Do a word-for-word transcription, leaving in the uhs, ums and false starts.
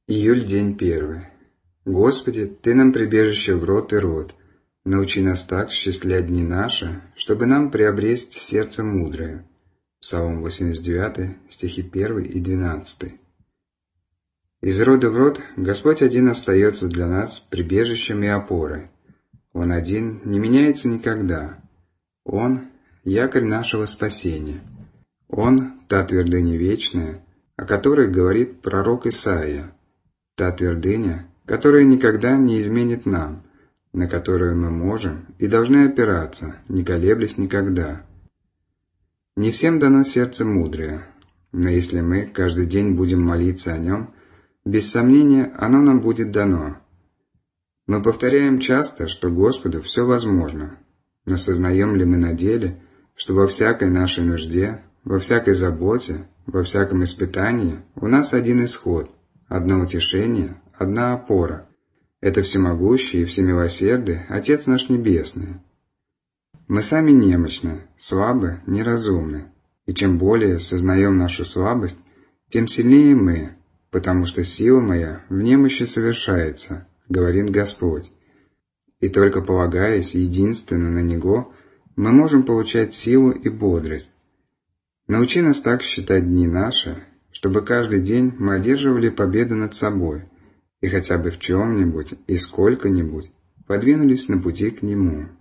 Июль, день первый. Господи, Ты нам прибежище в род и род. Научи нас так счислять дни наши, чтобы нам приобресть сердце мудрое. Псалом восемьдесят девять, стихи первый и двенадцатый. Из рода в род Господь один остается для нас прибежищем и опорой. Он один не меняется никогда. Он — якорь нашего спасения. Он — та твердыня вечная, о которой говорит пророк Исаия. Та твердыня, которая никогда не изменит нам, на которую мы можем и должны опираться, не колеблясь никогда. Не всем дано сердце мудрое, но если мы каждый день будем молиться о нем, без сомнения оно нам будет дано. Мы повторяем часто, что Господу все возможно, но сознаем ли мы на деле, что во всякой нашей нужде, во всякой заботе, во всяком испытании у нас один исход, одно утешение, одна опора. Это всемогущий и всемилосердный Отец наш Небесный. Мы сами немощны, слабы, неразумны, и чем более сознаем нашу слабость, тем сильнее мы, потому что сила моя в немощи совершается, говорит Господь. И только полагаясь единственно на Него, мы можем получать силу и бодрость. Научи нас так считать дни наши, чтобы каждый день мы одерживали победу над собой и хотя бы в чем-нибудь и сколько-нибудь подвинулись на пути к Нему.